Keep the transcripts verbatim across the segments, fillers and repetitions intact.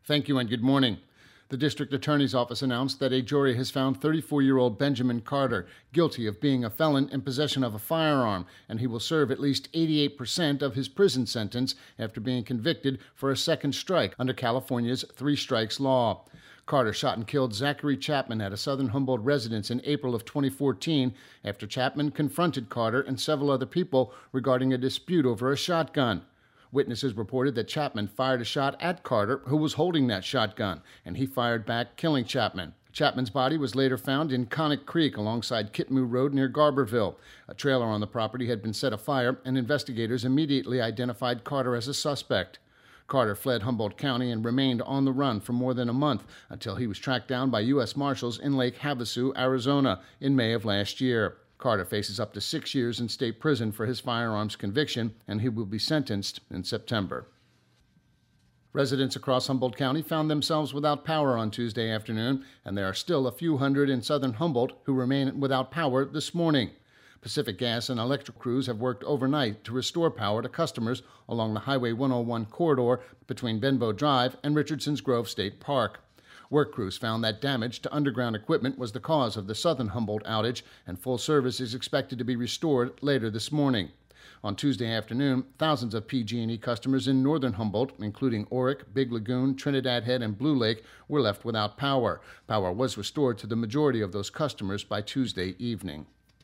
Thank you and good morning. The district attorney's office announced that a jury has found thirty-four-year-old Benjamin Carter guilty of being a felon in possession of a firearm, and he will serve at least eighty-eight percent of his prison sentence after being convicted for a second strike under California's three strikes law. Carter shot and killed Zachary Chapman at a Southern Humboldt residence in April of twenty fourteen after Chapman confronted Carter and several other people regarding a dispute over a shotgun. Witnesses reported that Chapman fired a shot at Carter, who was holding that shotgun, and he fired back, killing Chapman. Chapman's body was later found in Connick Creek alongside Kitmoo Road near Garberville. A trailer on the property had been set afire, and investigators immediately identified Carter as a suspect. Carter fled Humboldt County and remained on the run for more than a month until he was tracked down by U S Marshals in Lake Havasu, Arizona, in May of last year. Carter faces up to six years in state prison for his firearms conviction, and he will be sentenced in September. Residents across Humboldt County found themselves without power on Tuesday afternoon, and there are still a few hundred in southern Humboldt who remain without power this morning. Pacific Gas and electric crews have worked overnight to restore power to customers along the Highway one oh one corridor between Benbow Drive and Richardson's Grove State Park. Work crews found that damage to underground equipment was the cause of the southern Humboldt outage, and full service is expected to be restored later this morning. On Tuesday afternoon, thousands of P G and E customers in northern Humboldt, including Oric, Big Lagoon, Trinidad Head, and Blue Lake, were left without power. Power was restored to the majority of those customers by Tuesday evening.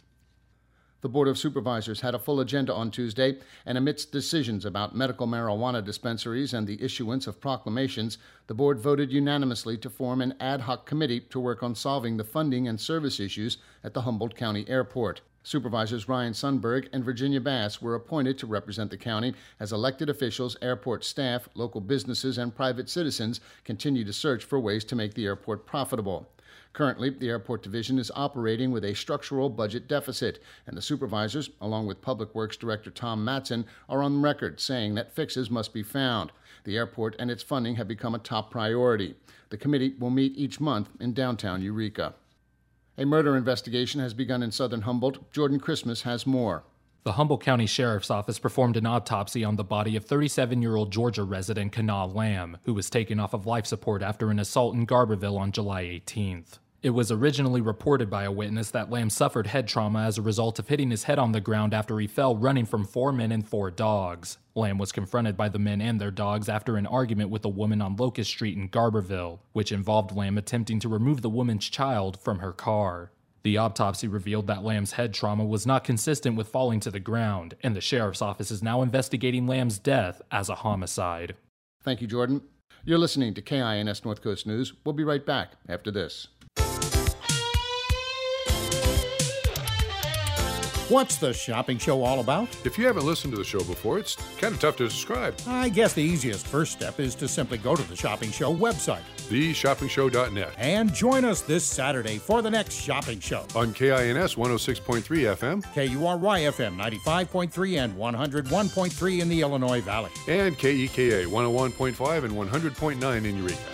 The Board of Supervisors had a full agenda on Tuesday, and amidst decisions about medical marijuana dispensaries and the issuance of proclamations, the board voted unanimously to form an ad hoc committee to work on solving the funding and service issues at the Humboldt County Airport. Supervisors Ryan Sundberg and Virginia Bass were appointed to represent the county as elected officials, airport staff, local businesses, and private citizens continue to search for ways to make the airport profitable. Currently, the airport division is operating with a structural budget deficit, and the supervisors, along with Public Works Director Tom Matson, are on record saying that fixes must be found. The airport and its funding have become a top priority. The committee will meet each month in downtown Eureka. A murder investigation has begun in southern Humboldt. Jordan Christmas has more. The Humboldt County Sheriff's Office performed an autopsy on the body of thirty-seven-year-old Georgia resident Kanah Lamb, who was taken off of life support after an assault in Garberville on July eighteenth. It was originally reported by a witness that Lamb suffered head trauma as a result of hitting his head on the ground after he fell running from four men and four dogs. Lamb was confronted by the men and their dogs after an argument with a woman on Locust Street in Garberville, which involved Lamb attempting to remove the woman's child from her car. The autopsy revealed that Lamb's head trauma was not consistent with falling to the ground, and the sheriff's office is now investigating Lamb's death as a homicide. Thank you, Jordan. You're listening to K I N S North Coast News. We'll be right back after this. What's the shopping show all about? If you haven't listened to the show before, it's kind of tough to describe. I guess the easiest first step is to simply go to the Shopping Show website, the shopping show dot net, and join us this Saturday for the next shopping show. On K I N S one oh six point three F M, K U R Y F M ninety-five point three and one oh one point three in the Illinois Valley, and K E K A one oh one point five and one hundred point nine in Eureka.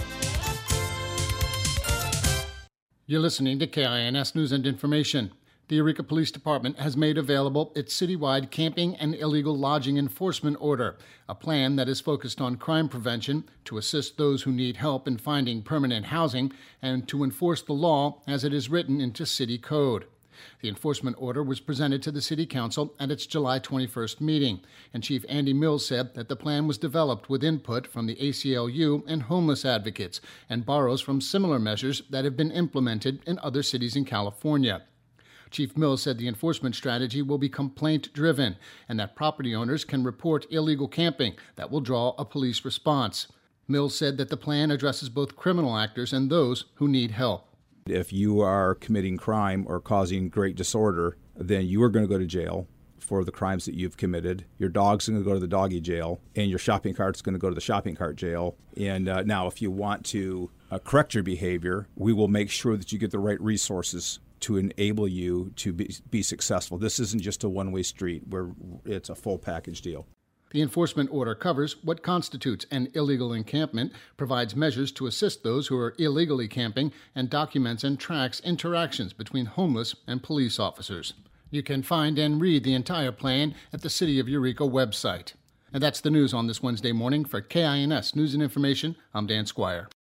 You're listening to K I N S News and Information. The Eureka Police Department has made available its citywide camping and illegal lodging enforcement order, a plan that is focused on crime prevention, to assist those who need help in finding permanent housing, and to enforce the law as it is written into city code. The enforcement order was presented to the City Council at its July twenty-first meeting, and Chief Andy Mills said that the plan was developed with input from the A C L U and homeless advocates, and borrows from similar measures that have been implemented in other cities in California. Chief Mills said the enforcement strategy will be complaint-driven and that property owners can report illegal camping that will draw a police response. Mills said that the plan addresses both criminal actors and those who need help. If you are committing crime or causing great disorder, then you are going to go to jail for the crimes that you've committed. Your dog's going to go to the doggy jail, and your shopping cart's going to go to the shopping cart jail. And uh, now if you want to uh, correct your behavior, we will make sure that you get the right resources to enable you to be, be successful. This isn't just a one-way street where it's a full package deal. The enforcement order covers what constitutes an illegal encampment, provides measures to assist those who are illegally camping, and documents and tracks interactions between homeless and police officers. You can find and read the entire plan at the City of Eureka website. And that's the news on this Wednesday morning. For K I N S News and Information, I'm Dan Squire.